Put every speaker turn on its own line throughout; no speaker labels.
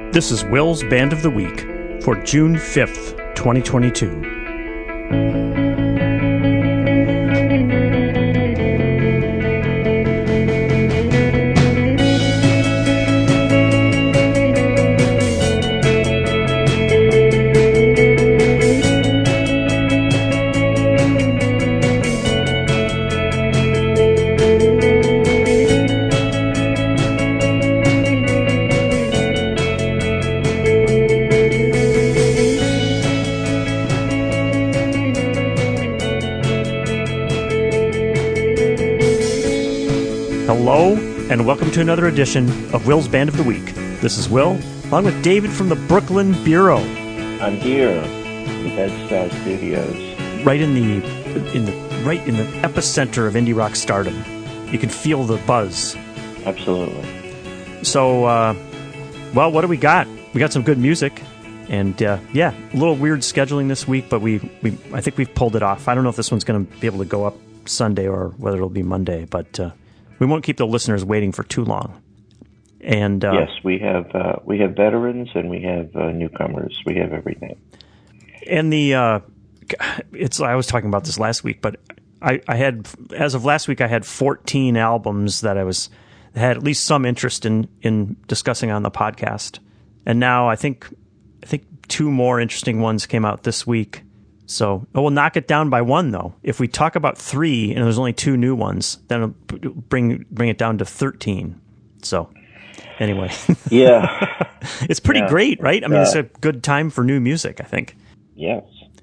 This is Will's Band of the Week for June 5th, 2022. Hello, and welcome to another edition of Will's Band of the Week. This is Will, along with David from the Brooklyn Bureau.
I'm here in Bed-Stuy Studios,
right in the epicenter of indie rock stardom. You can feel the buzz.
Absolutely.
So, well, what do we got? We got some good music, and a little weird scheduling this week, but I think we've pulled it off. I don't know if this one's going to be able to go up Sunday or whether it'll be Monday, but we won't keep the listeners waiting for too long. And
yes, we have veterans and we have newcomers. We have everything.
And I was talking about this last week, but I had, as of last week, I had 14 albums that I had at least some interest in discussing on the podcast. And now I think two more interesting ones came out this week. So we'll knock it down by one, though. If we talk about three and there's only two new ones, then it'll bring it down to 13. So anyway.
Yeah.
It's pretty great, right? I mean, it's a good time for new music, I think.
Yes.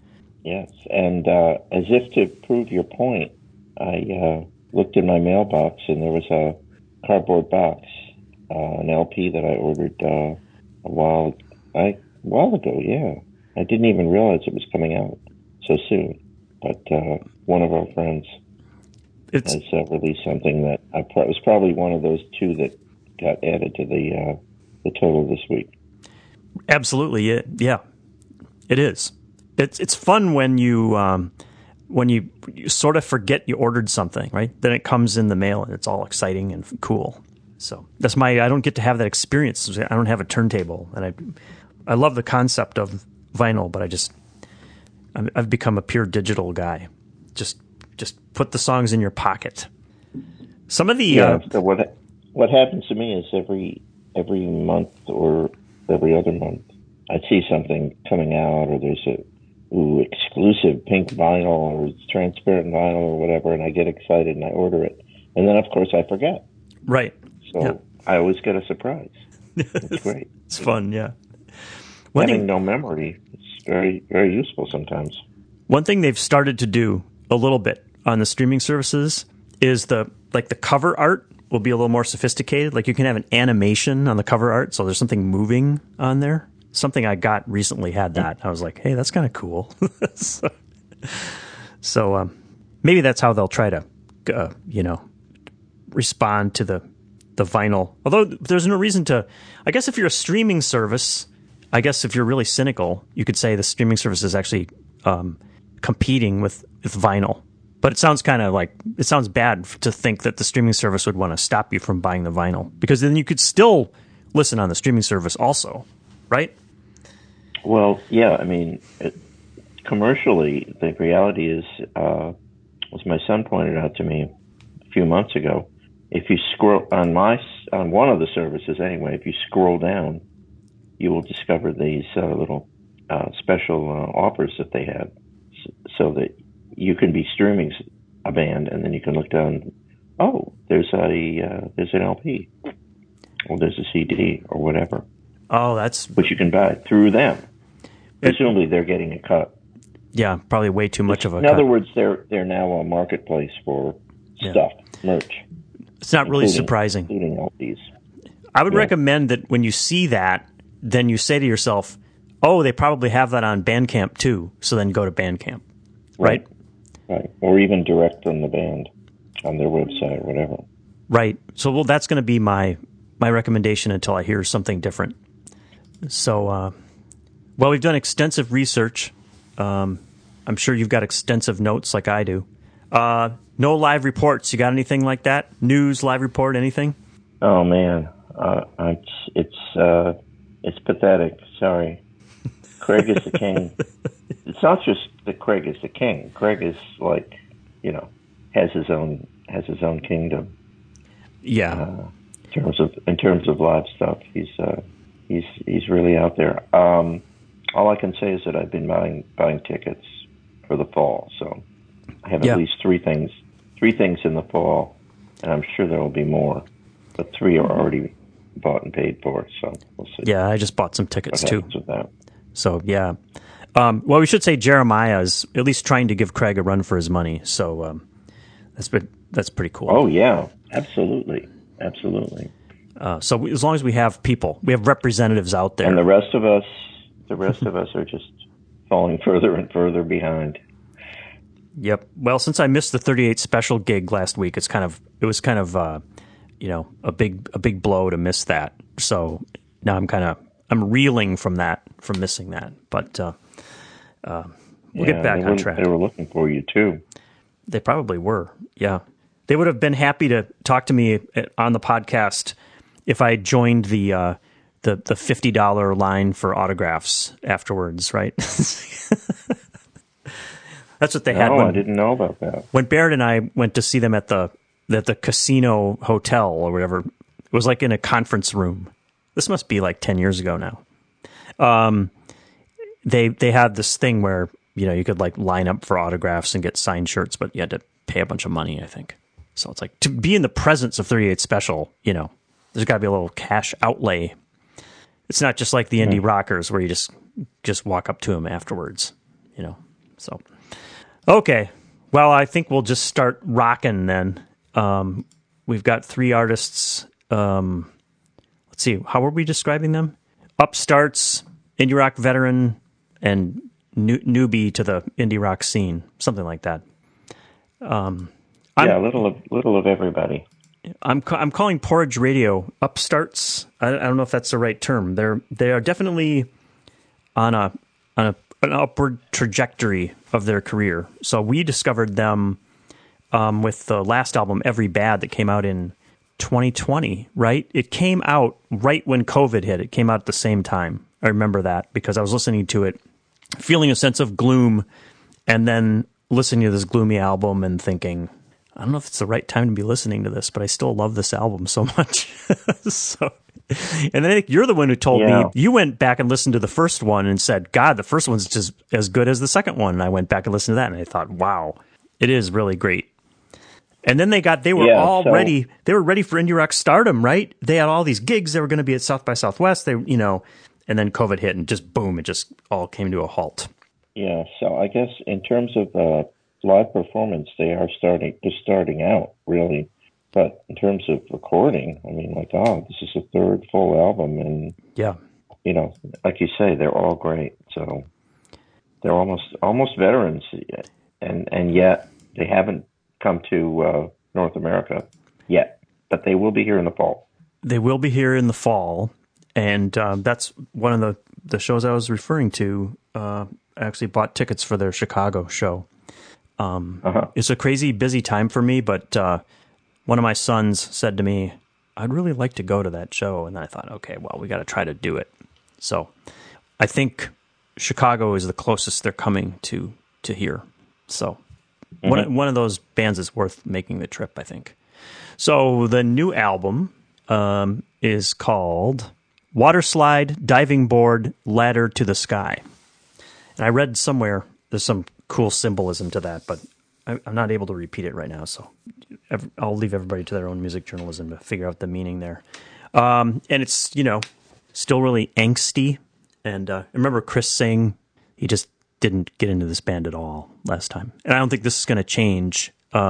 And as if to prove your point, I looked in my mailbox and there was a cardboard box, an LP that I ordered a while ago, yeah. I didn't even realize it was coming out so soon, but one of our friends has released something that was probably one of those two that got added to the total this week.
Absolutely, yeah, it is. It's fun when you sort of forget you ordered something, right? Then it comes in the mail and it's all exciting and cool. So that's I don't get to have that experience. I don't have a turntable, and I love the concept of vinyl, but I've become a pure digital guy. Just put the songs in your pocket. Some of the
so what happens to me is every month or every other month I see something coming out, or there's exclusive pink vinyl or transparent vinyl or whatever, and I get excited and I order it, and then of course I forget.
Right.
So I always get a surprise. It's great.
It's fun. Yeah.
Having no memory is very, very useful sometimes.
One thing they've started to do a little bit on the streaming services is the cover art will be a little more sophisticated. Like you can have an animation on the cover art, so there's something moving on there. Something I got recently had that. I was like, hey, that's kind of cool. so maybe that's how they'll try to, respond to the vinyl. Although there's no reason to. I guess if you're a streaming service. I guess if you're really cynical, you could say the streaming service is actually competing with vinyl. But it sounds sounds bad to think that the streaming service would want to stop you from buying the vinyl, because then you could still listen on the streaming service also, right?
Well, yeah. I mean, commercially, the reality is, as my son pointed out to me a few months ago, if you scroll on one of the services anyway, if you scroll down, you will discover these little special offers that they have, so that you can be streaming a band, and then you can look down. Oh, there's an LP, or there's a CD, or whatever.
Oh,
which you can buy through them. Presumably, they're getting a cut.
Yeah, probably way too much of a cut.
In other words, they're now a marketplace for stuff, merch.
It's not really surprising.
Including LPs.
I would recommend that when you see that, then you say to yourself, oh, they probably have that on Bandcamp too, so then go to Bandcamp, right?
Right. Or even direct from the band on their website or whatever.
Right. So, that's going to be my recommendation until I hear something different. So, we've done extensive research. I'm sure you've got extensive notes like I do. No live reports. You got anything like that? News, live report, anything?
Oh, man. It's pathetic. Sorry. Craig is the king. It's not just that Craig is the king. Craig is like, has his own kingdom.
Yeah.
In terms of live stuff, he's really out there. All I can say is that I've been buying tickets for the fall, so I have at least three things in the fall, and I'm sure there will be more, but 3 are already bought and paid for. So we'll see.
Yeah, I just bought some tickets too.
With that.
So yeah. Well, we should say Jeremiah is at least trying to give Craig a run for his money. So that's pretty cool.
Oh yeah, absolutely.
So as long as we have people, we have representatives out there,
and the rest of us are just falling further and further behind.
Yep. Well, since I missed the 38 special gig last week, it was kind of a big blow to miss that. So now I'm reeling from missing that. But we'll get back on track.
They were looking for you too.
They probably were. Yeah. They would have been happy to talk to me on the podcast if I joined the $50 line for autographs afterwards, right? That's what they had.
I didn't know about that.
When Barrett and I went to see them at the casino hotel or whatever, it was like in a conference room. This must be like 10 years ago now. They had this thing where you could like line up for autographs and get signed shirts, but you had to pay a bunch of money, I think. So it's like to be in the presence of 38 Special, there's got to be a little cash outlay. It's not just like the indie rockers where you just walk up to them afterwards, So, okay. Well, I think we'll just start rocking then. We've got 3 artists. Let's see. How were we describing them? Upstarts, indie rock veteran, and newbie to the indie rock scene. Something like that.
A little of everybody.
I'm calling Porridge Radio upstarts. I don't know if that's the right term. They are definitely on an upward trajectory of their career. So we discovered them with the last album, Every Bad, that came out in 2020. Right? It came out right when COVID hit. It came out at the same time. I remember that because I was listening to it, feeling a sense of gloom, and then listening to this gloomy album and thinking, I don't know if it's the right time to be listening to this, but I still love this album so much. And then I think you're the one who told me, you went back and listened to the first one and said, God, the first one's just as good as the second one. And I went back and listened to that, and I thought, wow, it is really great. And then they were ready. They were ready for indie rock stardom, right? They had all these gigs. They were going to be at South by Southwest. And then COVID hit and just boom, it just all came to a halt.
Yeah. So I guess in terms of live performance, they are starting out really, but in terms of recording, I mean, this is the 3rd full album, and like you say, they're all great. So they're almost veterans, and yet they haven't come to North America yet, but they will be here in the fall.
They will be here in the fall, and that's one of the shows I was referring to. I actually bought tickets for their Chicago show. It's a crazy busy time for me, but one of my sons said to me, I'd really like to go to that show. And I thought, okay, well, we got to try to do it. So I think Chicago is the closest they're coming to here. So one of those bands is worth making the trip, I think. So the new album is called Waterslide, Diving Board, Ladder to the Sky. And I read somewhere there's some cool symbolism to that, but I'm not able to repeat it right now, so I'll leave everybody to their own music journalism to figure out the meaning there. And it's, still really angsty. And I remember Chris saying he just didn't get into this band at all last time. And I don't think this is going to change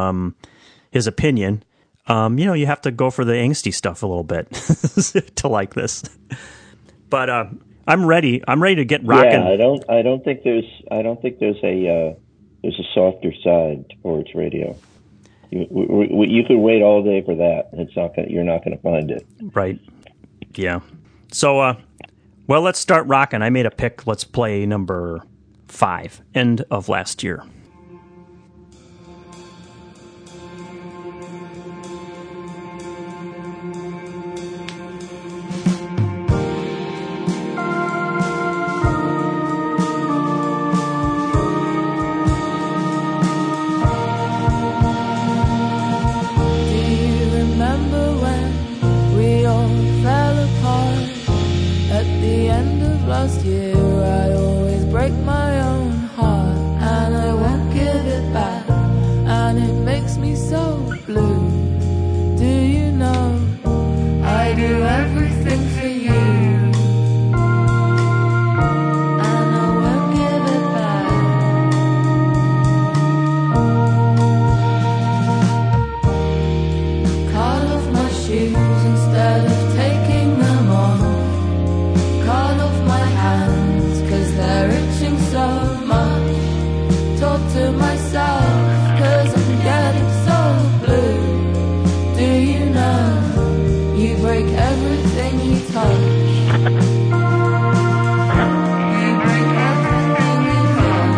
his opinion. You have to go for the angsty stuff a little bit to like this. But I'm ready. I'm ready to get rocking.
Yeah, I don't think there's a softer side to Porridge Radio. You could wait all day for that. You're not going to find it.
Right. Yeah. So, let's start rocking. I made a pick. Let's play number 5, end of last year.
last year. I always break my own heart, and I won't give it back, and it makes me so blue. Do you know I do everything for you? Instead of taking them on, cut off my hands, 'cause they're itching so much. Talk to myself, 'cause I'm getting so blue. Do you know you break everything you touch? You break everything you touch.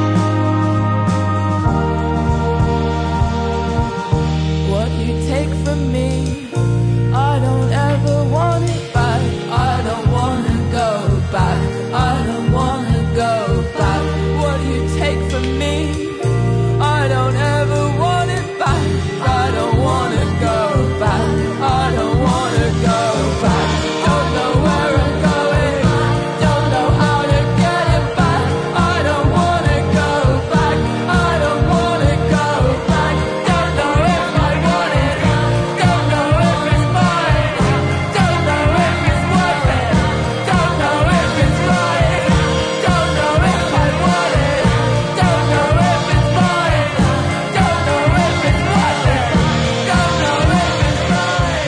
What you take from me, I don't ever want it back. I don't wanna go back. I don't wanna go back. What you take from me, I don't ever want it back. I don't wanna go back. I don't wanna go back. Don't know where I'm going. Don't know how to get it back. I don't wanna go back. I don't wanna go back. Don't know if I want it. Don't know if it's mine. Don't know if it's worth it. Don't know if it's right. Don't know if I want it. Don't know if it's mine. Don't know if it's worth it. Don't know if it's right.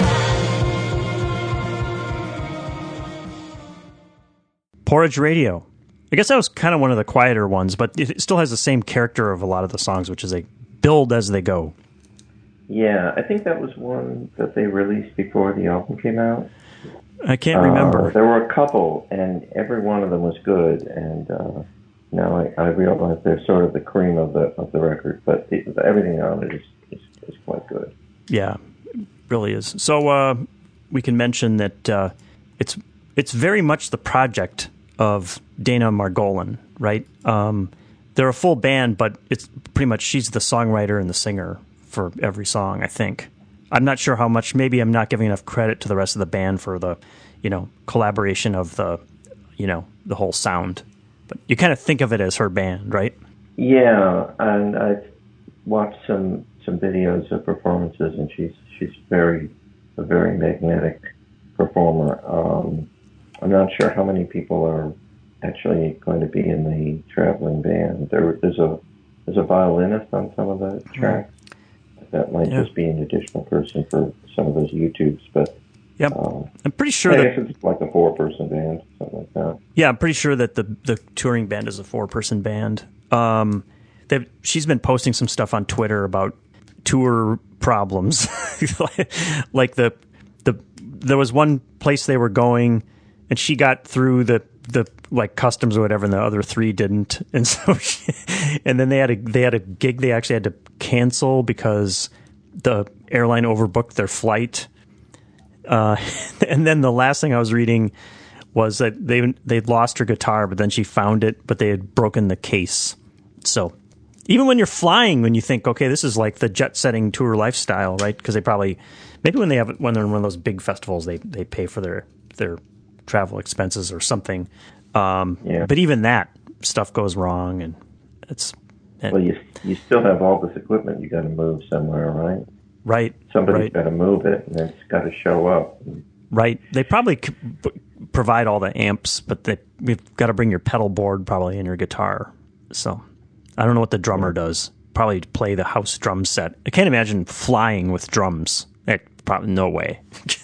Porridge Radio. I guess that was kind of one of the quieter ones, but it still has the same character of a lot of the songs, which is they build as they go.
Yeah, I think that was one that they released before the album came out.
I can't remember.
There were a couple, and every one of them was good. And now I realize they're sort of the cream of the record, but everything on it is quite good.
Yeah, it really is. So we can mention that it's very much the project of Dana Margolin, right? They're a full band, but it's pretty much she's the songwriter and the singer for every song, I think. I'm not sure how much. Maybe I'm not giving enough credit to the rest of the band for the, collaboration of the whole sound. But you kind of think of it as her band, right?
Yeah, and I've watched some videos of performances, and she's a very magnetic performer. I'm not sure how many people are actually going to be in the traveling band. There's a violinist on some of the tracks. That might just be an additional person for some of those YouTubes, but
yep. I'm pretty sure
I guess it's like a 4-person band, something like that.
Yeah, I'm pretty sure that the touring band is a 4-person band. She's been posting some stuff on Twitter about tour problems, like there was one place they were going, and she got through the like customs or whatever, and the other 3 didn't, and so and then they had a gig they actually had to cancel because the airline overbooked their flight. And then the last thing I was reading was that they'd lost her guitar, but then she found it, but they had broken the case. So even when you're flying, when you think, okay, this is like the jet-setting tour lifestyle, right? Because they probably, maybe when they're in one of those big festivals, they pay for their travel expenses or something. But even that stuff goes wrong, and
well, you still have all this equipment you got to move somewhere, right?
Right.
Somebody's got to move it, and it's got to show up.
Right. They probably provide all the amps, but you've got to bring your pedal board probably and your guitar. So I don't know what the drummer does. Probably play the house drum set. I can't imagine flying with drums. Probably no way.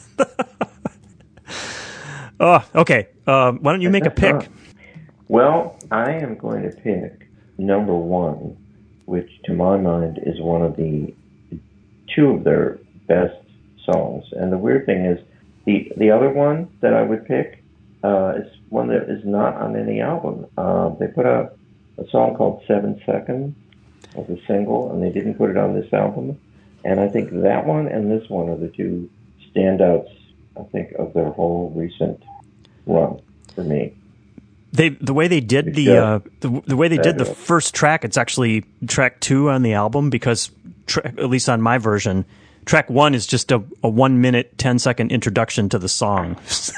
Oh, okay. Why don't you make a pick?
Well, I am going to pick number 1, which to my mind is one of the 2 of their best songs. And the weird thing is, the other one that I would pick is one that is not on any album. They put out a song called 7 Seconds as a single, and they didn't put it on this album. And I think that one and this one are the 2 standouts, I think, of their whole recent run for me.
The way they did the first track, it's actually track 2 on the album, because at least on my version, track 1 is just a 1 minute, 10-second introduction to the song.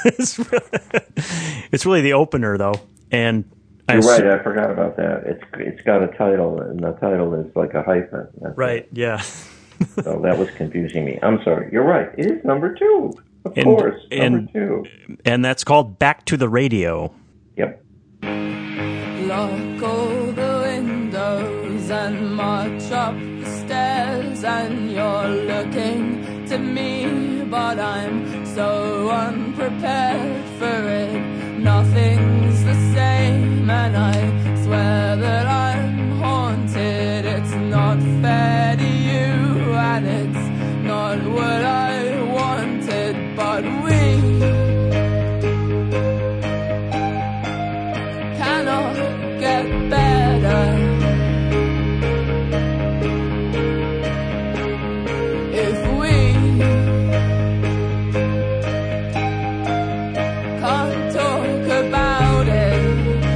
It's really the opener, though. And
you're right. I forgot about that. It's got a title, and the title is like a hyphen. That's
right. Yeah.
So that was confusing me. I'm sorry. You're right. It is number 2. Of course, number 2.
And that's called Back to the Radio.
Yep.
Lock all the windows and march up the stairs, and you're looking to me, but I'm so unprepared for it. Nothing's the same, and I swear that I'm haunted. It's not fair to you, and it's not what I wanted, but we cannot get better. If we can't talk about it,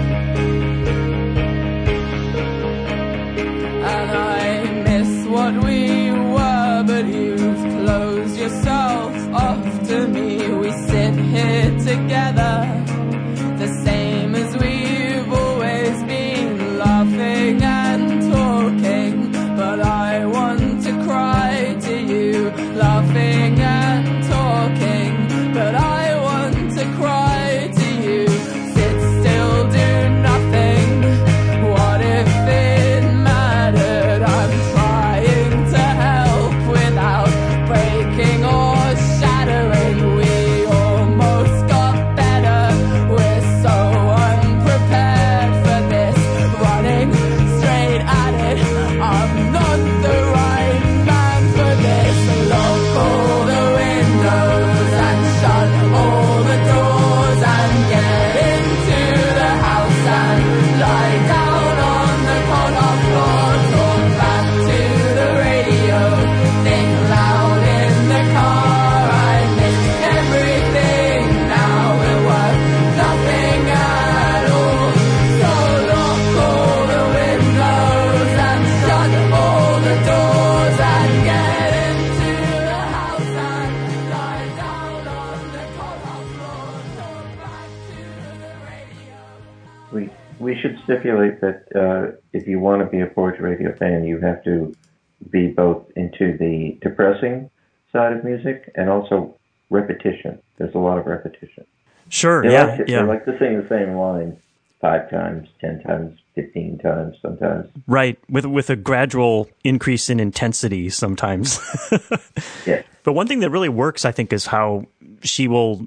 and I miss what we were, but you've closed yourself off to me. We sit here together, the same as we've always been, laughing and talking, but I want to cry to you. Laughing and talking, but I want to cry to you. Sit still, do nothing. What if it mattered? I'm trying to help without breaking or shattering. We almost got better. We're so unprepared for this, running straight at it. I'm not the right man for this. Lock all the windows and shut all the doors and get into the house and lie down on the cold hard floor. Talk back to the radio, think loud in the car. I miss everything now, it was nothing at all. So lock all the windows and shut all the doors and get into the house and lie down on the cold hard floor. Talk back to the radio.
We should stipulate that if you want to be a Porch Radio fan, you have to be both into the depressing side of music and also repetition. There's a lot of repetition.
Sure,
They
yeah.
They like to sing the same line 5 times, 10 times, 15 times sometimes.
Right, with a gradual increase in intensity sometimes.
Yeah.
But one thing that really works, I think, is how she will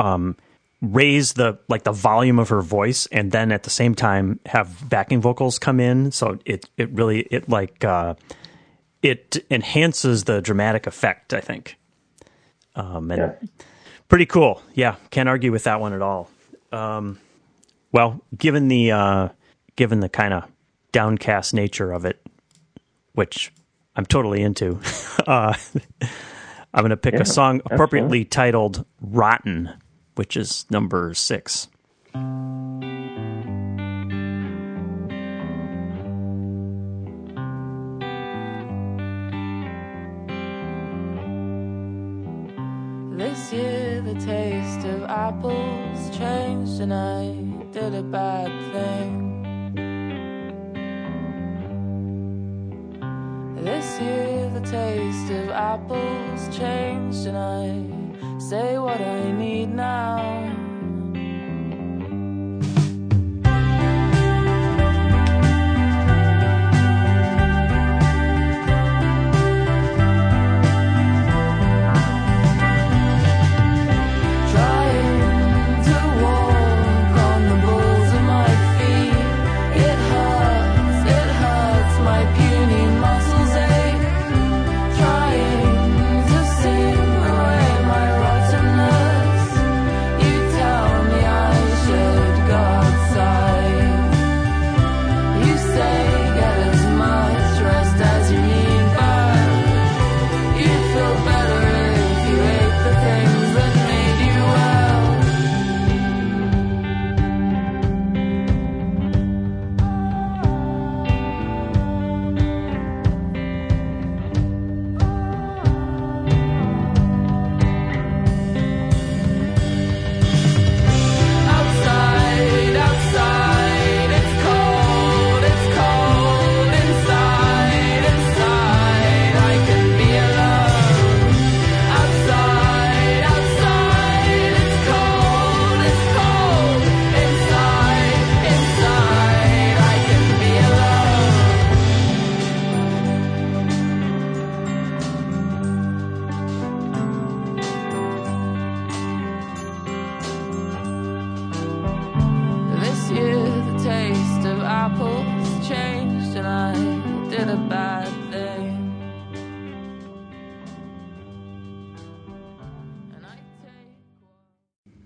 raise the volume of her voice, and then at the same time have backing vocals come in. So it enhances the dramatic effect, I think. And pretty cool. Yeah, can't argue with that one at all. Well, given the kind of downcast nature of it, which I'm totally into, I'm going to pick a song appropriately titled "Rotten," which is number 6.
This year the taste of apples changed and I did a bad thing. This year the taste of apples changed and I say what I need now.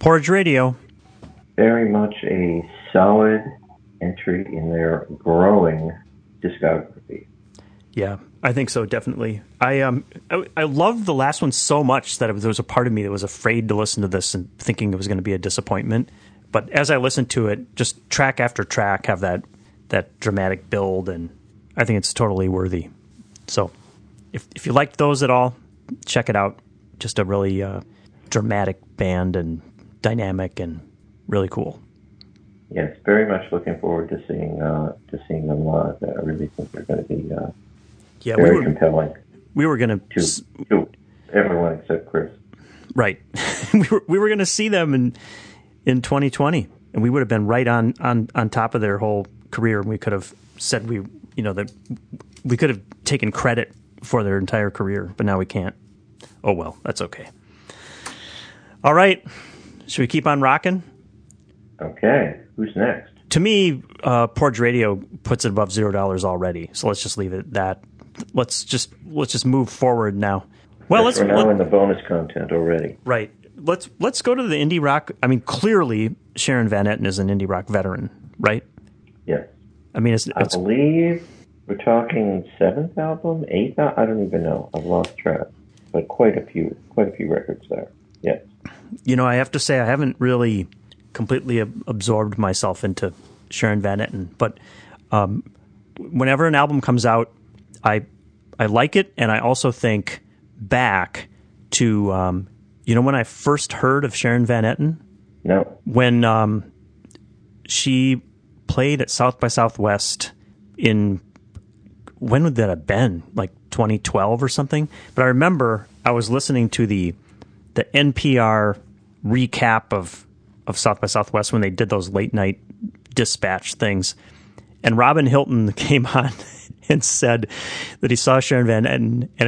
Porridge Radio.
Very much a solid entry in their growing discography.
Yeah, I think so, definitely. I loved the last one so much that there was a part of me that was afraid to listen to this and thinking it was going to be a disappointment. But as I listened to it, just track after track have that dramatic build, and I think it's totally worthy. So if you liked those at all, check it out. Just a really dramatic band and dynamic and really cool.
Yes, very much looking forward to seeing them live. I really think they're going to be very compelling.
We were going
to everyone except Chris.
Right. we were going to see them in 2020, and we would have been right on top of their whole career. And we could have said that we could have taken credit for their entire career, but now we can't. Oh well, that's okay. All right, should we keep on rocking?
Okay, who's next?
To me, Porridge Radio puts it above $0 already. So let's just leave it at that. Let's just move forward now. Well,
we're now in the bonus content already.
Right. Let's go to the indie rock. I mean, clearly Sharon Van Etten is an indie rock veteran, right?
Yes.
I mean,
I believe we're talking 7th album, 8th. I don't even know. I've lost track. But quite a few records there. Yes.
I have to say I haven't really completely absorbed myself into Sharon Van Etten, but whenever an album comes out, I like it, and I also think back to when I first heard of Sharon Van Etten.
No.
When she played at South by Southwest when would that have been? Like 2012 or something? But I remember I was listening to the NPR recap of South by Southwest when they did those late night dispatch things, and Robin Hilton came on and said that he saw Sharon Van Etten, and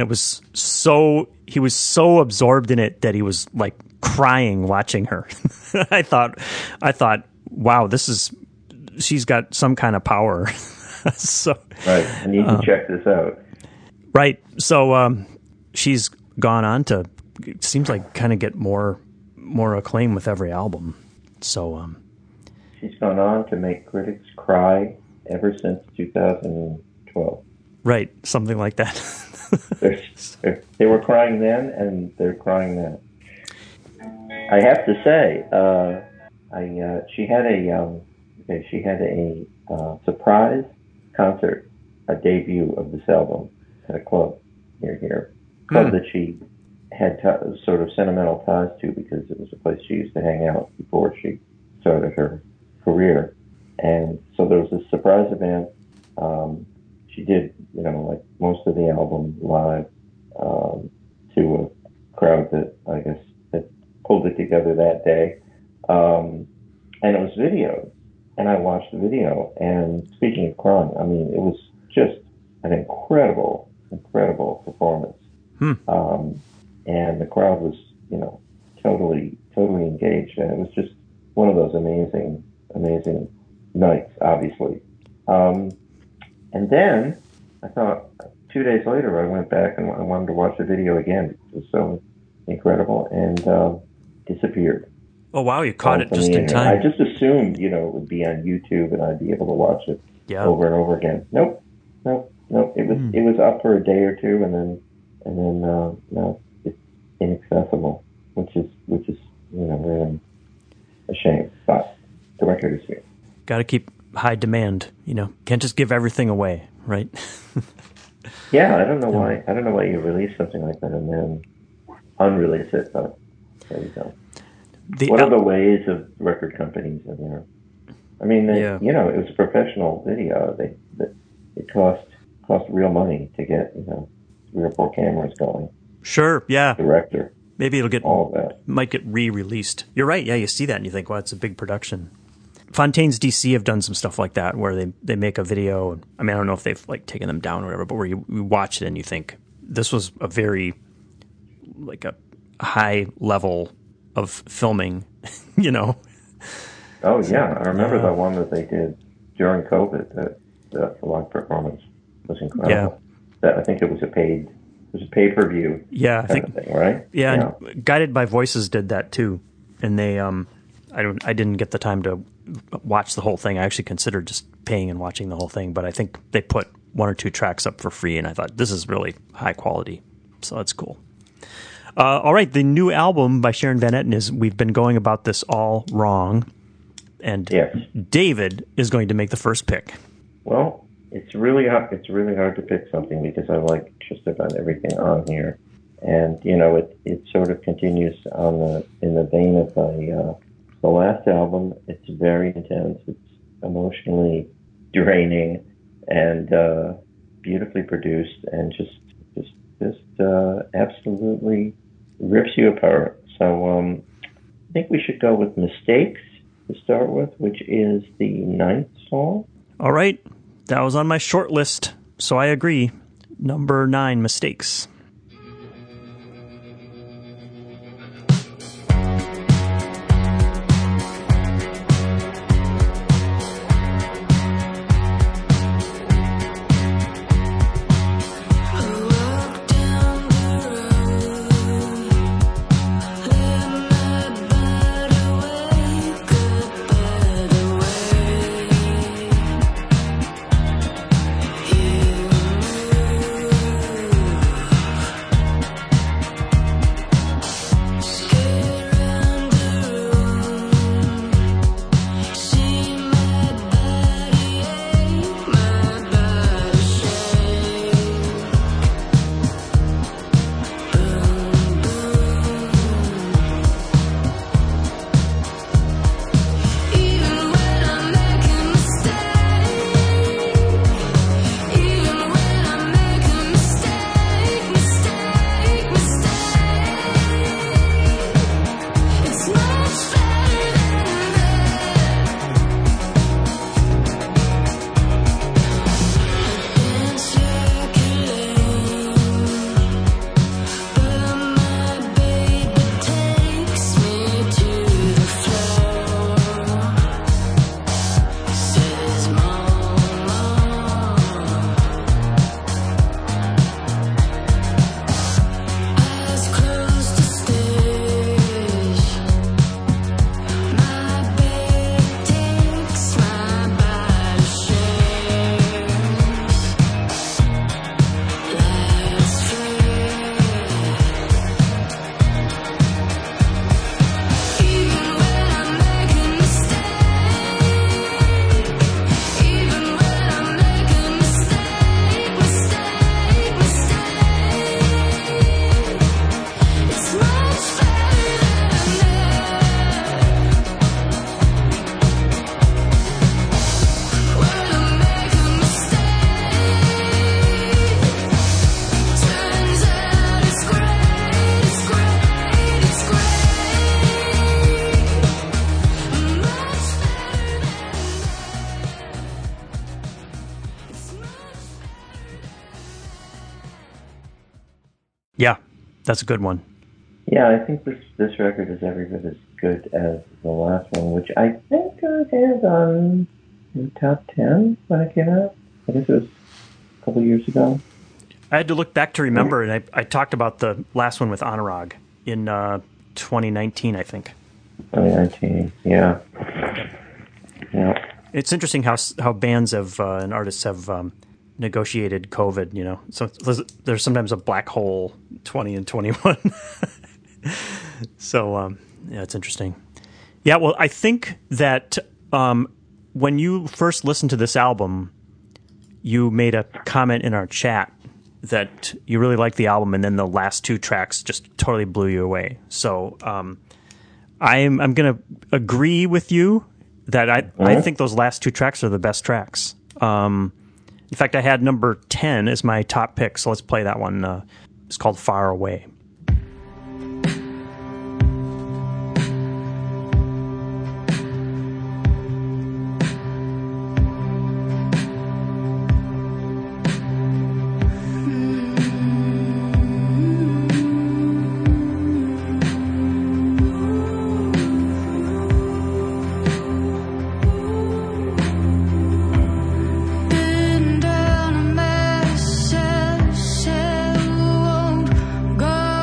he was so absorbed in it that he was like crying watching her. I thought, wow, she's got some kind of power. So
right, I need to check this out.
Right, so she's gone on to, it seems like, kind of get more acclaim with every album. So
she's gone on to make critics cry ever since 2012.
Right, something like that.
They were crying then, and they're crying now. I have to say, she had a surprise concert, a debut of this album at a club near here, club that she had sort of sentimental ties to because it was a place she used to hang out before she started her career. And so there was this surprise event. She did, like most of the album live to a crowd that I guess had pulled it together that day. And it was videoed. And I watched the video. And speaking of crying, I mean, it was just an incredible performance. And the crowd was, totally engaged. And it was just one of those amazing nights, obviously. And then I thought 2 days later, I went back and I wanted to watch the video again. It was so incredible, and disappeared.
Oh, wow, you caught it just in time.
I just assumed, it would be on YouTube and I'd be able to watch it over and over again. Nope. It was up for a day or two, and then now it's inaccessible, which is really a shame. But the record is here.
Got to keep high demand. Can't just give everything away, right?
Yeah, I don't know why. I don't know why you release something like that and then unrelease it. But there you go. What are the ways of record companies in there? I mean, it was a professional video. It cost real money to get 3 or 4 cameras going.
Sure, yeah.
Director.
Maybe it'll
all of that.
Might get re-released. You're right. Yeah, you see that and you think, wow, it's a big production. Fontaines DC have done some stuff like that where they make a video. I mean, I don't know if they've taken them down or whatever, but where you watch it and you think this was a very a high level of filming,
Oh yeah, I remember the one that they did during COVID. The live performance was incredible. Yeah, I think it was a pay-per-view.
Yeah, I think
thing, right?
Yeah, and Guided by Voices did that too. and they I didn't get the time to watch the whole thing. I actually considered just paying and watching the whole thing, but I think they put 1 or 2 tracks up for free, and I thought this is really high quality, so that's cool. All right, the new album by Sharon Van Etten is We've Been Going About This All Wrong, and
Yes.
David is going to make the first pick.
Well, it's really hard to pick something because I like just about everything on here, and it sort of continues in the vein of the last album. It's very intense. It's emotionally draining and beautifully produced, and just absolutely rips you apart. So I think we should go with Mistakes to start with, which is the 9th song.
All right, that was on my short list, so I agree. Number 9, Mistakes. Yeah, that's a good one.
Yeah, I think this record is every bit as good as the last one, which I think I had on the top 10 when it came out. I guess it was a couple of years ago.
I had to look back to remember, and I talked about the last one with Anurag in 2019, I think.
2019, yeah. Yeah.
It's interesting how bands have and artists have negotiated COVID, you know. So there's sometimes a black hole 20 and 21. So, yeah, it's interesting. Yeah, well, I think that when you first listened to this album, you made a comment in our chat that you really liked the album, and then the last two tracks just totally blew you away. So I'm going to agree with you that I think those last two tracks are the best tracks. In fact, I had number 10 as my top pick, so let's play that one. It's called Far Away.
Been down a mess, said we won't go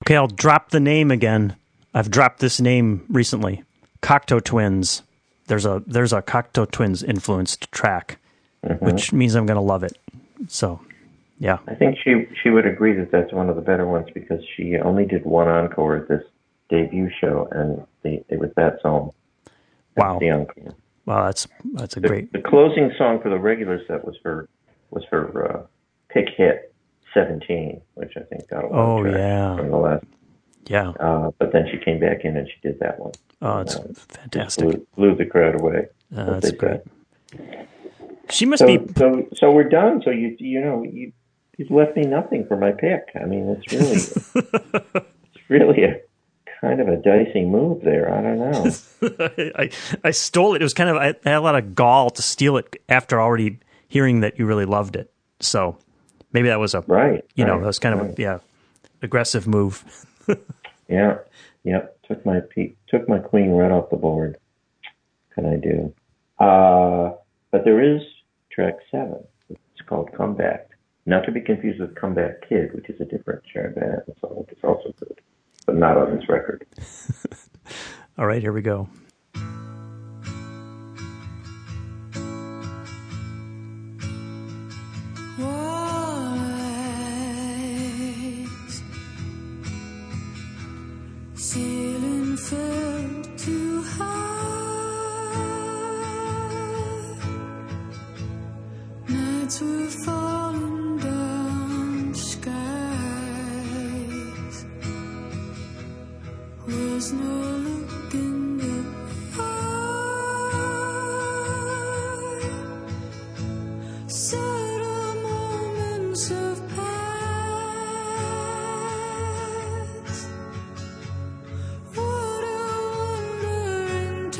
Okay, I'll drop the name again. I've dropped this name recently. Cocteau Twins. There's a Cocteau Twins influenced track, which means I'm going to love it. So, yeah.
I think she would agree that that's one of the better ones because she only did one encore at this debut show, and it was that song.
Wow.
The encore.
Wow, that's a great.
The closing song for the regular set was her pick hit 17, which I think got a lot of traction from the last.
Yeah.
But then she came back in and she did that one.
Oh, it's fantastic.
Blew the crowd away.
That's great. She must be.
So we're done. So you've left me nothing for my pick. I mean, it's really a kind of a dicey move there. I don't know.
I stole it. It was kind of I had a lot of gall to steal it after already hearing that you really loved it. So maybe that was that was kind of a aggressive move.
Yeah. Took my queen right off the board. What can I do? But there is track 7. It's called Comeback. Not to be confused with Comeback Kid, which is a different Sharon Van Etten song, which is also good, but not on this record.
All right, here we go.
Ceiling felt too high. Nights were falling down, skies was no looking goodbye. Subtle moments of past. What a wandering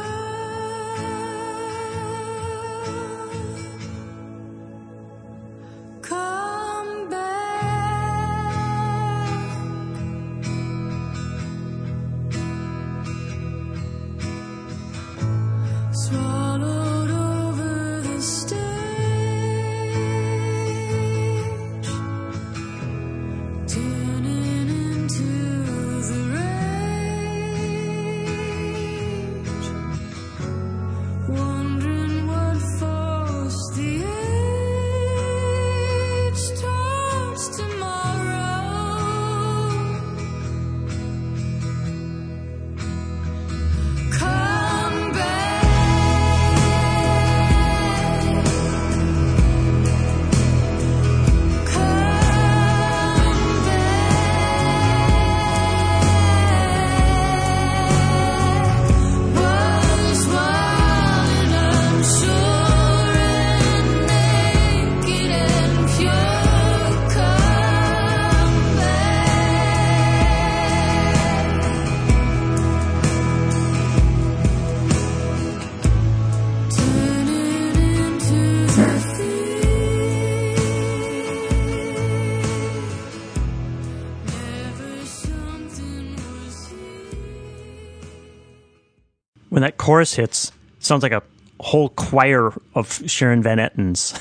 time. Come back. Swallowed over the stage, turning into the rage, wondering what forced the age towards tomorrow. Come back. Was wild and unsure and naked and pure. Come back. Turning into the thief. Never something was here.
When that chorus hits, it sounds like a whole choir of Sharon Van Ettens.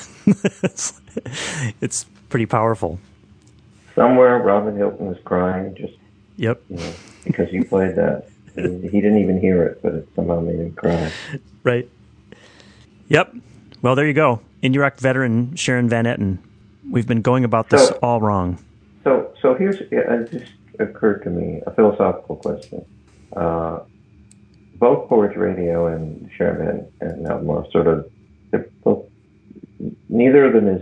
It's pretty powerful.
Somewhere Robin Hilton was crying just
Yep.
because you played that. He didn't even hear it, but it somehow made him cry.
Right. Yep. Well, there you go. Indie rock veteran Sharon Van Etten. We've been going about this all wrong.
So here's it just occurred to me a philosophical question. Both Porridge Radio and Sharon Van Etten album are sort of neither of them is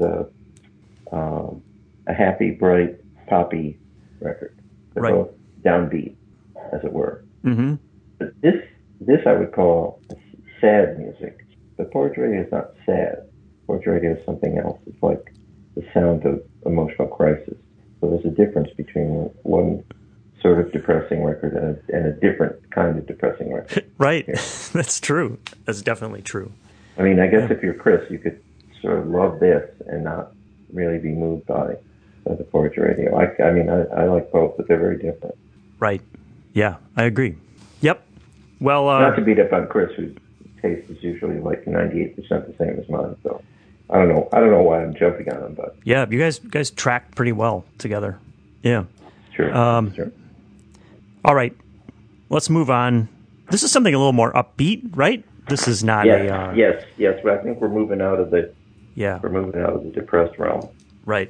a happy, bright, poppy record. They're
Right.
both downbeat, as it were.
Mm-hmm.
But this I would call sad music. But Porridge Radio is not sad. Porridge Radio is something else. It's like the sound of emotional crisis. So there's a difference between one sort of depressing record and a different kind of depressing record.
Right. That's true. That's definitely true.
I mean, I guess if you're Chris, you could sort of love this and not really be moved by the Porridge Radio. I mean, I like both, but they're very different.
Right. Yeah, I agree. Yep. Well,
Not to beat up on Chris, whose taste is usually like 98% the same as mine. So I don't know why I'm jumping on him, but
yeah, you guys tracked pretty well together. Yeah.
Sure. Sure.
All right, let's move on. This is something a little more upbeat, right? This is not
yes. But I think we're moving out of the
yeah.
We're moving out of the depressed realm,
Right.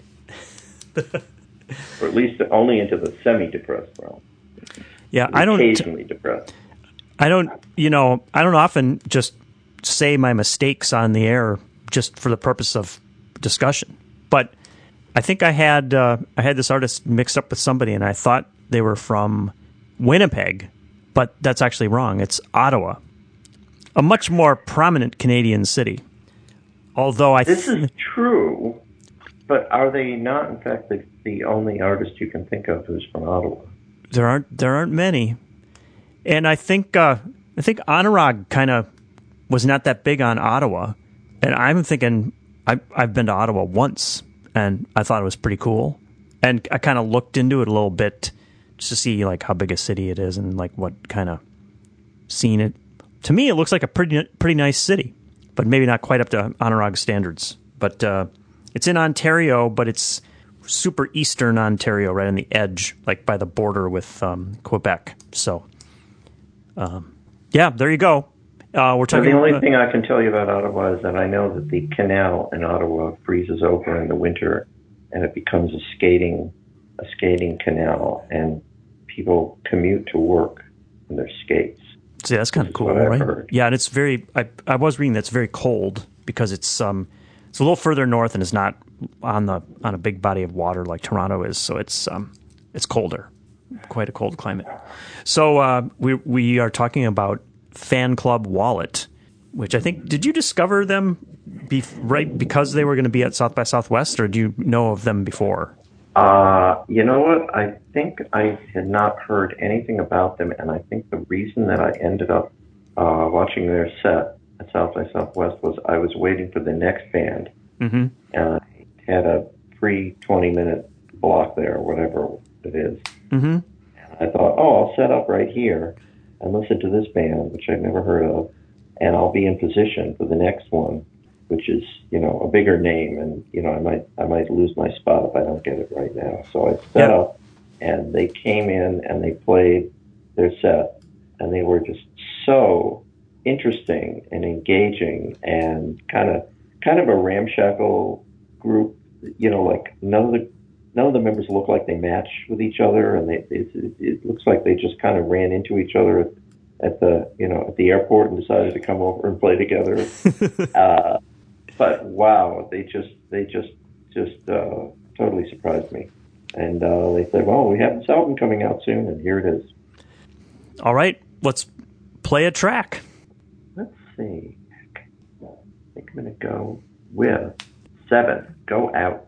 or at least only into the semi-depressed realm.
Yeah, I don't
occasionally depressed.
I don't often just say my mistakes on the air just for the purpose of discussion. But I think I had this artist mixed up with somebody, and I thought they were from Winnipeg, but that's actually wrong. It's Ottawa, a much more prominent Canadian city. Although
this is true, but are they not, in fact, the only artist you can think of who's from Ottawa?
There aren't many, and I think Anurag kind of was not that big on Ottawa, and I'm thinking I've been to Ottawa once, and I thought it was pretty cool, and I kind of looked into it a little bit just to see like how big a city it is and like what kind of scene it. To me, it looks like a pretty nice city, but maybe not quite up to Anurag standards. But it's in Ontario, but it's super eastern Ontario, right on the edge, like by the border with Quebec. So, yeah, there you go. We're talking.
The only thing I can tell you about Ottawa is that I know that the canal in Ottawa freezes over in the winter, and it becomes a skating canal, and people commute to work in their skates.
See, that's kind of cool, right? Heard. Yeah, and it's very. I was reading that's very cold because it's a little further north and is not on a big body of water like Toronto is, so it's colder, quite a cold climate. So we are talking about Fan Club Wallet, which I think, did you discover them because they were going to be at South by Southwest, or do you know of them before?
You know what? I think I had not heard anything about them, and I think the reason that I ended up watching their set at South by Southwest was I was waiting for the next band, and I had a free 20-minute block there, or whatever it is. Mm-hmm. And I thought, I'll set up right here and listen to this band, which I've never heard of, and I'll be in position for the next one, which is, a bigger name, and, I might lose my spot if I don't get it right now. So I set up, and they came in, and they played their set, and they were just so interesting and engaging, and kind of a ramshackle group, like none of the members look like they match with each other, and it looks like they just kind of ran into each other at the airport and decided to come over and play together. But wow, they just totally surprised me. And they said, "Well, we have this album coming out soon, and here it is."
All right, let's play a track.
Let's see. I think I'm going to go with 7. Go Out.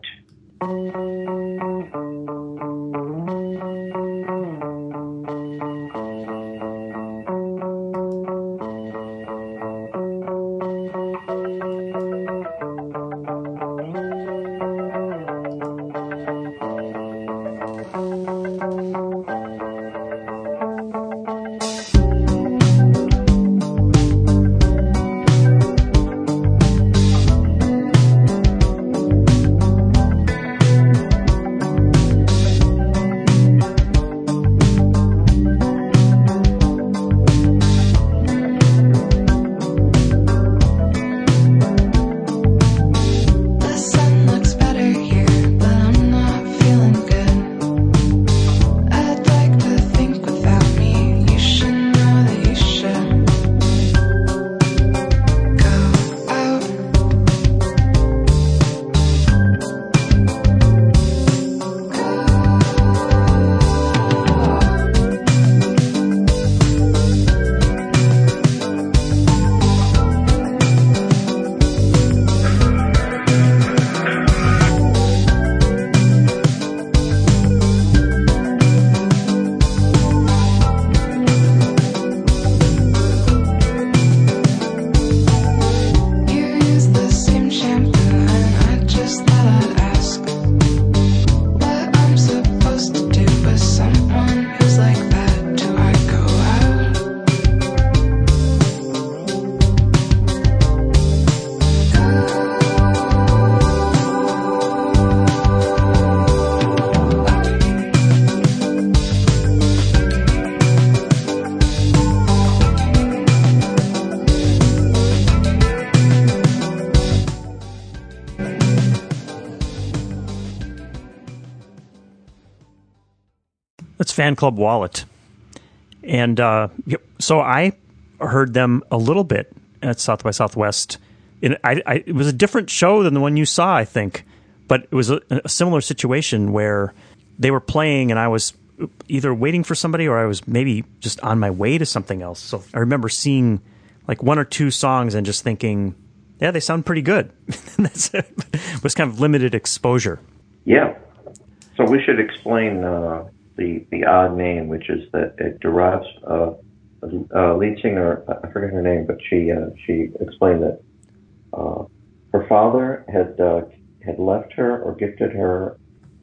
Fan Club Wallet. And so I heard them a little bit at South by Southwest. It was a different show than the one you saw, I think. But it was a similar situation where they were playing and I was either waiting for somebody or I was maybe just on my way to something else. So I remember seeing like one or two songs and just thinking, yeah, they sound pretty good. That's it. Was kind of limited exposure.
Yeah. So we should explain the odd name, which is that it derives lead singer, I forget her name, but she explained that her father had left her or gifted her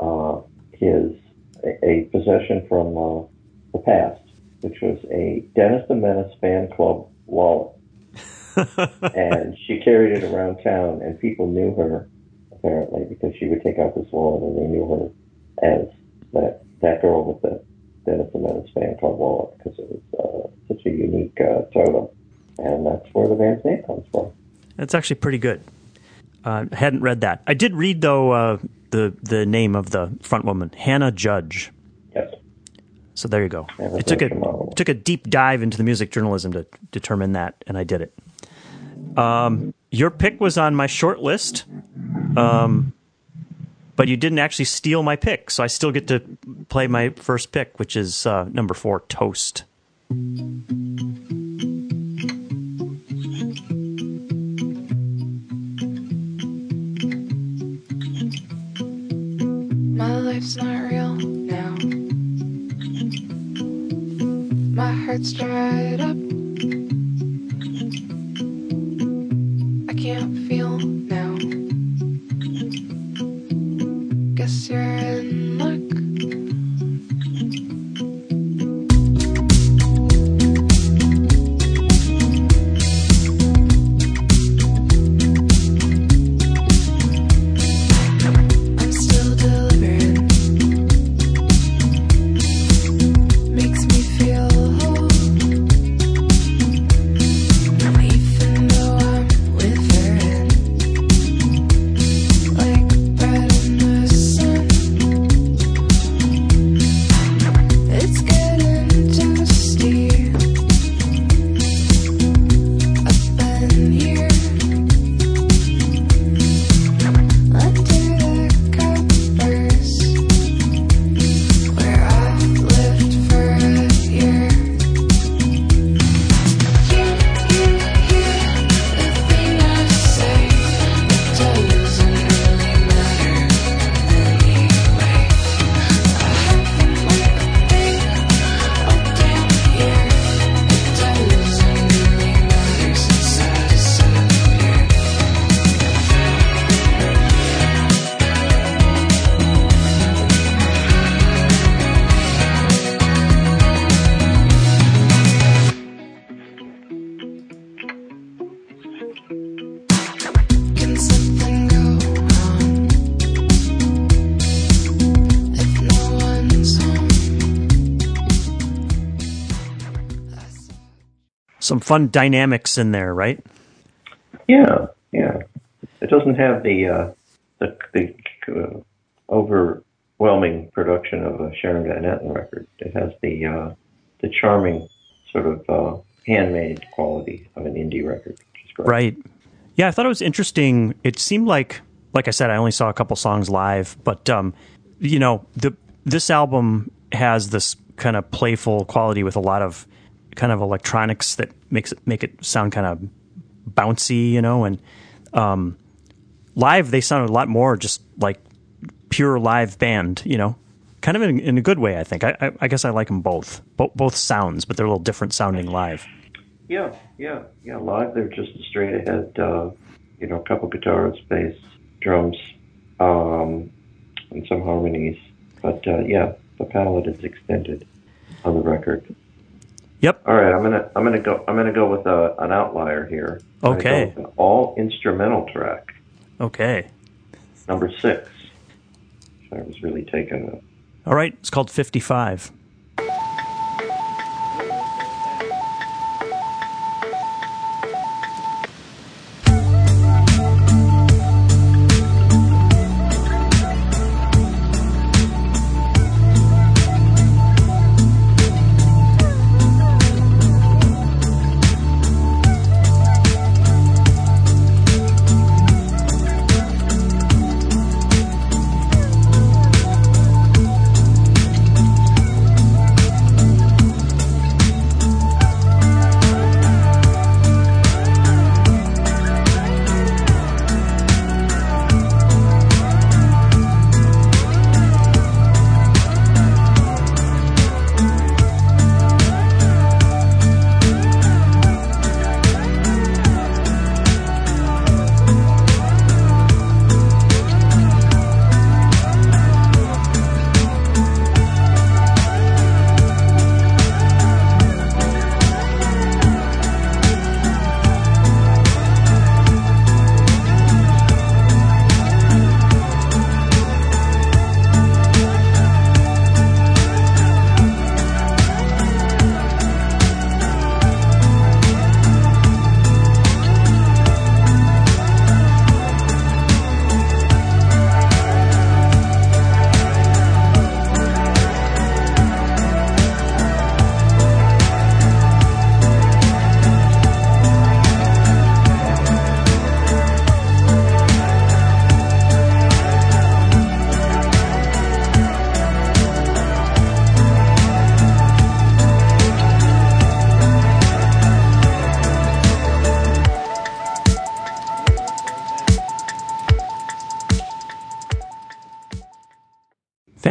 a possession from the past, which was a Dennis the Menace fan club wallet. And she carried it around town, and people knew her, apparently, because she would take out this wallet, and they knew her as that girl with the Dennis the Menace fan club wallet, because it was such a unique totem. And that's where the band's name comes from. That's
actually pretty good. I hadn't read that. I did read, though, the name of the front woman, Hannah Judge.
Yes.
So there you go. It took a deep dive into the music journalism to determine that, and I did it. Your pick was on my short list, but you didn't actually steal my pick, so I still get to play my first pick, which is number 4, Toast.
My life's not real now. My heart's dried up. I can't feel now. Guess you're in luck.
Some fun dynamics in there, right?
Yeah. It doesn't have the overwhelming production of a Sharon Van Etten record. It has the charming sort of handmade quality of an indie record, which is great.
Right. Yeah, I thought it was interesting. It seemed like I said, I only saw a couple songs live, but this album has this kind of playful quality with a lot of kind of electronics that make it sound kind of bouncy, and live they sounded a lot more just like pure live band, kind of in a good way. I think I guess I like them both sounds, but they're a little different sounding live.
Yeah. Live they're just straight ahead, a couple guitars, bass, drums, and some harmonies. But the palette is extended on the record.
Yep.
All right, I'm gonna go with an outlier here.
Okay.
Go with an all instrumental track.
Okay.
Number 6. I was really taken up.
All right, it's called 55.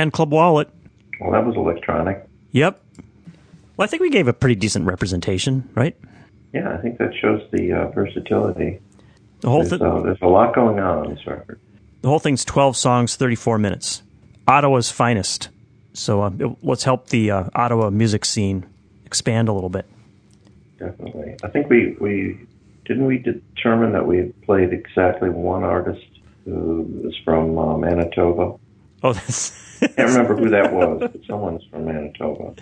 And Club Wallet.
Well, that was electronic.
Yep. Well, I think we gave a pretty decent representation, right?
Yeah, I think that shows the versatility.
The whole
there's a lot going on this record.
The whole thing's 12 songs, 34 minutes. Ottawa's finest. So let's help the Ottawa music scene expand a little bit.
Definitely. I think we determine that we played exactly one artist who was from Manitoba.
Oh, that's...
Can't remember who that was, but someone's from Manitoba.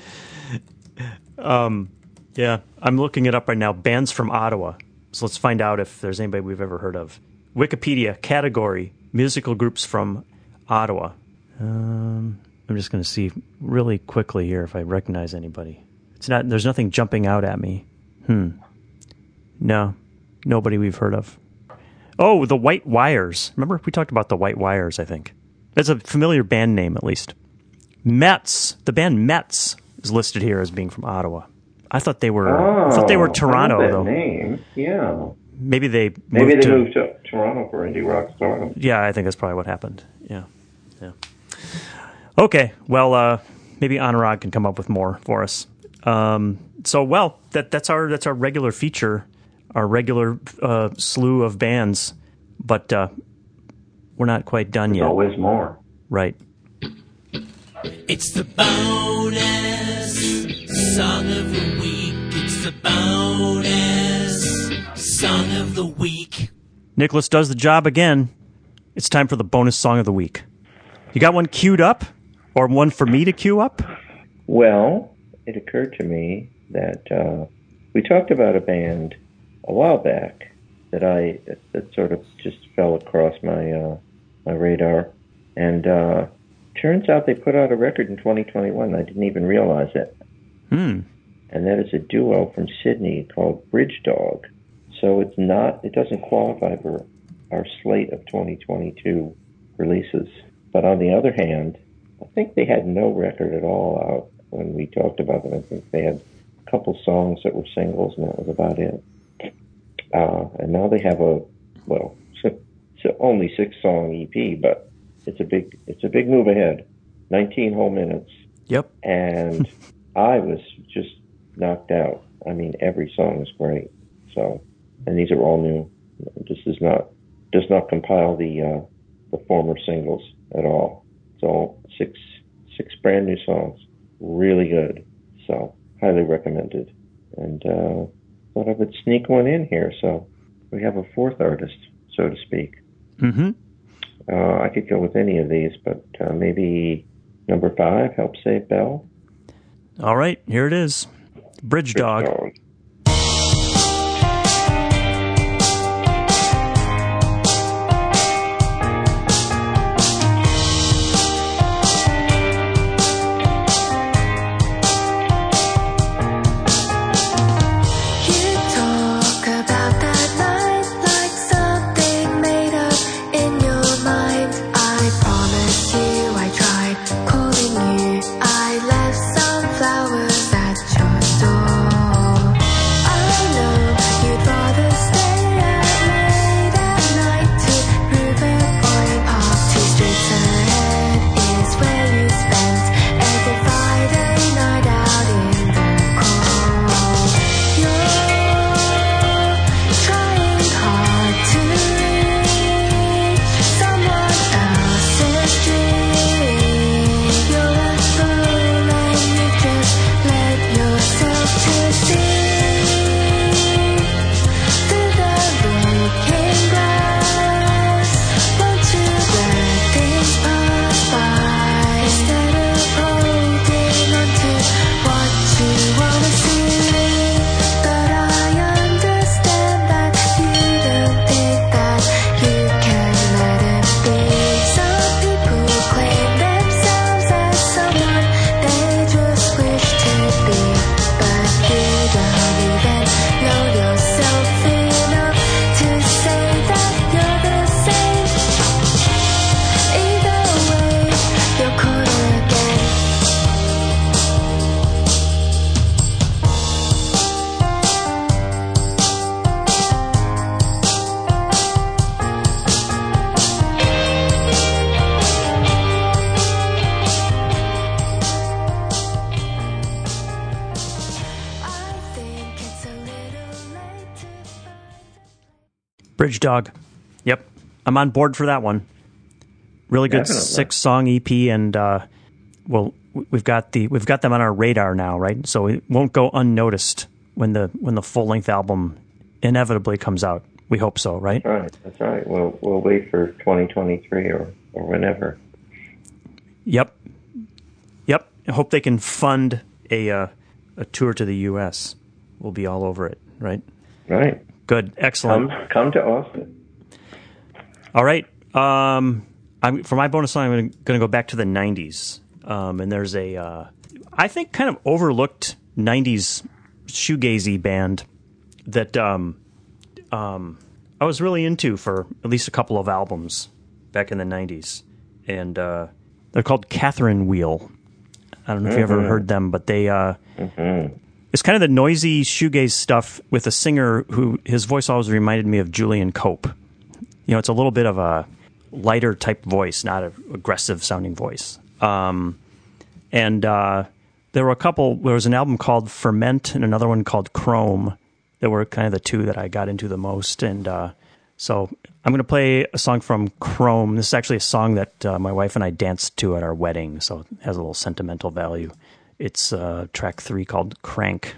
Yeah, I'm looking it up right now. Bands from Ottawa. So let's find out if there's anybody we've ever heard of. Wikipedia, category, musical groups from Ottawa. I'm just going to see really quickly here if I recognize anybody. There's nothing jumping out at me. No, nobody we've heard of. Oh, the White Wires. Remember, we talked about the White Wires, I think. That's a familiar band name, at least. Mets. The band Mets is listed here as being from Ottawa. I thought they were Toronto, though.
Name, yeah.
Maybe they
moved to Toronto for indie rock stardom.
Yeah, I think that's probably what happened. Yeah. Okay, well, maybe Anurag can come up with more for us. That's our regular feature, our regular slew of bands, but we're not quite done yet.
There's always more.
Right.
It's the bonus song of the week. It's the bonus song of the week.
Nicholas does the job again. It's time for the bonus song of the week. You got one queued up? Or one for me to queue up?
Well, it occurred to me that we talked about a band a while back that sort of just fell across my radar, and turns out they put out a record in 2021. I didn't even realize it. And that is a duo from Sydney called Bridge Dog. So it doesn't qualify for our slate of 2022 releases. But on the other hand, I think they had no record at all out when we talked about them. I think they had a couple songs that were singles, and that was about it. And now they have only 6-song EP, but it's a big move ahead. 19 whole minutes.
Yep.
And I was just knocked out. I mean, every song is great. So, and these are all new. This does not compile the former singles at all. So 6 brand new songs, really good. So highly recommended. And thought I would sneak one in here. So we have a fourth artist, so to speak.
Mm-hmm.
I could go with any of these, but maybe number 5, Help Save Bell.
All right, here it is. Bridge Dog.
Calling you, I left some flowers at your door.
Bridge Dog. Yep. I'm on board for that one. Really good
Definitely.
6-song EP, and we've got them on our radar now, right? So it won't go unnoticed when the full length album inevitably comes out. We hope so, right?
Right, that's right. We'll wait for 2023 or whenever.
Yep. I hope they can fund a tour to the U.S. We'll be all over it, right?
Right.
Good, excellent.
Come to Austin.
All right. For my bonus song, I'm going to go back to the 90s. And there's I think, kind of overlooked 90s shoegazy band that I was really into for at least a couple of albums back in the 90s. And they're called Catherine Wheel. I don't know if you ever heard them, but they... It's kind of the noisy shoegaze stuff with a singer who his voice always reminded me of Julian Cope. You know, it's a little bit of a lighter type voice, not an aggressive sounding voice. And there were a couple. There was an album called Ferment and another one called Chrome that were kind of the two that I got into the most. And so I'm going to play a song from Chrome. This is actually a song that my wife and I danced to at our wedding, so it has a little sentimental value. It's track 3 called Crank.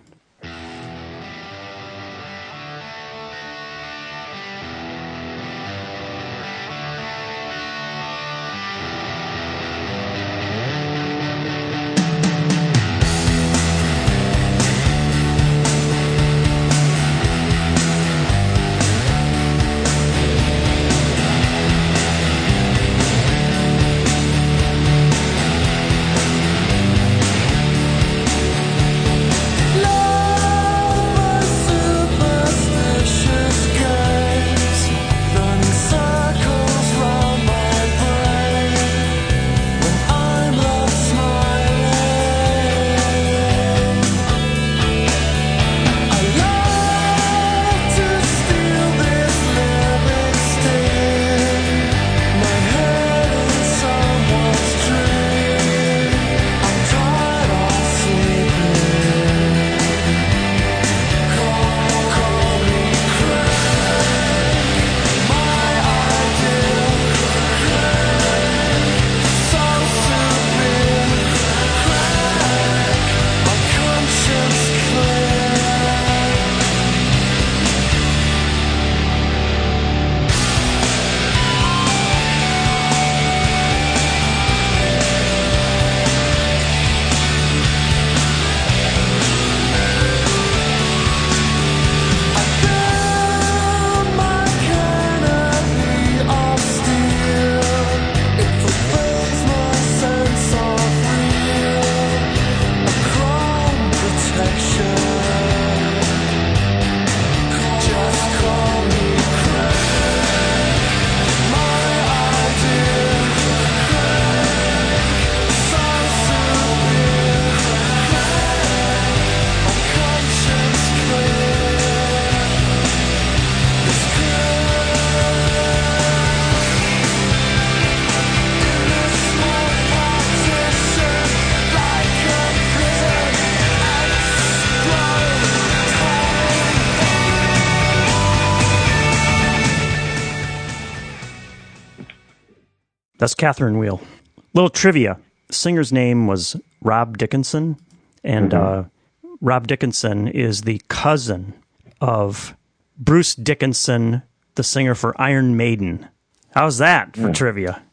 That's Catherine Wheel. Little trivia. The singer's name was Rob Dickinson, and Rob Dickinson is the cousin of Bruce Dickinson, the singer for Iron Maiden. How's that for trivia?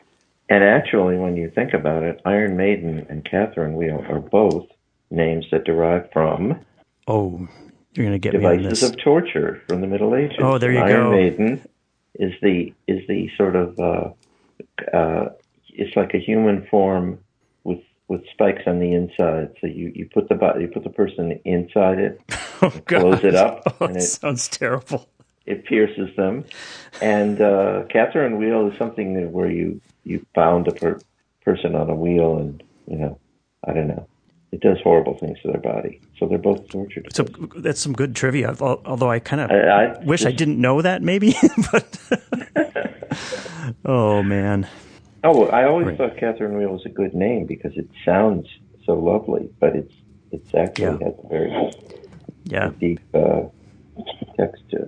And actually, when you think about it, Iron Maiden and Catherine Wheel are both names that derive from
Oh, you're going to get me on
devices
this.
of torture from the Middle Ages.
Oh, there you
Iron
go.
Maiden is the sort of it's like a human form with spikes on the inside. So you put the person inside it,
Oh, God.
close it up,
Oh,
and
it sounds terrible.
it pierces them. And Catherine Wheel is something where you bound a person on a wheel, and I don't know. It does horrible things to their body. So they're both tortured.
So that's some good trivia. Although I kind of
I
wish I didn't know that, maybe. But oh man,
Oh, I always
Right.
thought Catherine Wheel was a good name because it sounds so lovely, but it's actually
Yeah.
has a very
yeah.
deep text to it.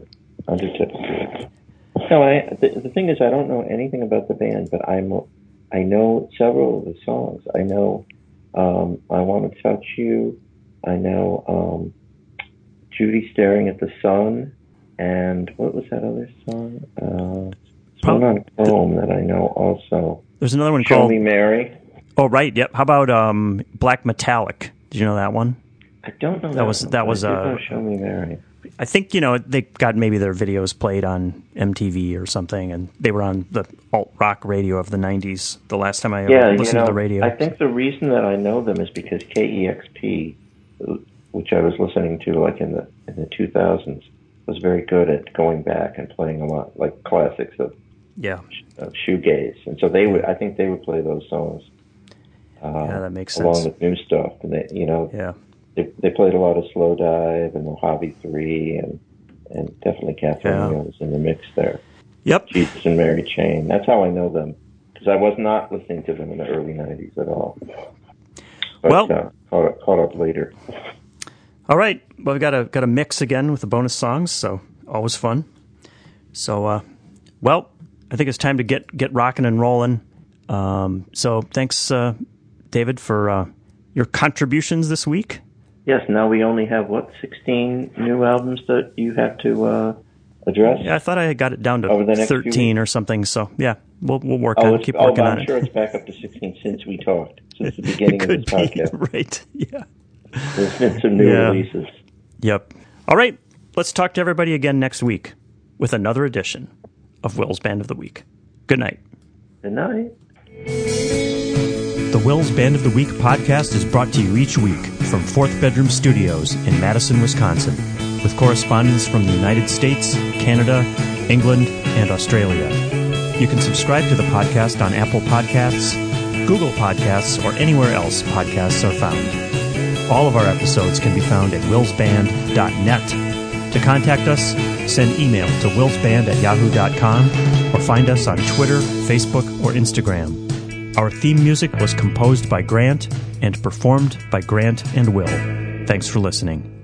Undertow. No, the thing is, I don't know anything about the band, but I know several of the songs. I know I Want to Touch You. I know Judy Staring at the Sun. And what was that other song? One on Chrome that I know also.
There's another one
Show
called
Me Mary.
Oh, right. Yep. How about Black Metallic? Did you know that one?
I don't know
that was
Show Me Mary.
I think, they got maybe their videos played on MTV or something, and they were on the alt-rock radio of the 90s the last time I ever listened to the radio.
I think the reason that I know them is because KEXP, which I was listening to like in the 2000s, was very good at going back and playing a lot, like classics of shoegaze. And so I think they would play those songs.
That makes sense.
Along with new stuff. And they played a lot of Slow Dive and Mojave 3 and definitely Catherine was in the mix there.
Yep.
Jesus and Mary Chain. That's how I know them, because I was not listening to them in the early 90s at all. But, caught up later.
All right. Well, we've got a mix again with the bonus songs, so always fun. So, I think it's time to get rocking and rolling. So thanks, David, for your contributions this week.
Yes, now we only have, 16 new albums that you have to address?
Yeah, I thought I had got it down to 13 or something, so yeah, we'll work keep working on it.
I'm sure it's back up to 16 since we talked, since the beginning of this podcast.
Right, yeah.
There's been some new releases.
Yep. All right, let's talk to everybody again next week with another edition of Will's Band of the Week. Good night.
Good night.
The Will's Band of the Week podcast is brought to you each week from Fourth Bedroom Studios in Madison, Wisconsin, with correspondents from the United States, Canada, England, and Australia. You can subscribe to the podcast on Apple Podcasts, Google Podcasts, or anywhere else podcasts are found. All of our episodes can be found at willsband.net. To contact us, send email to willsband@yahoo.com or find us on Twitter, Facebook, or Instagram. Our theme music was composed by Grant and performed by Grant and Will. Thanks for listening.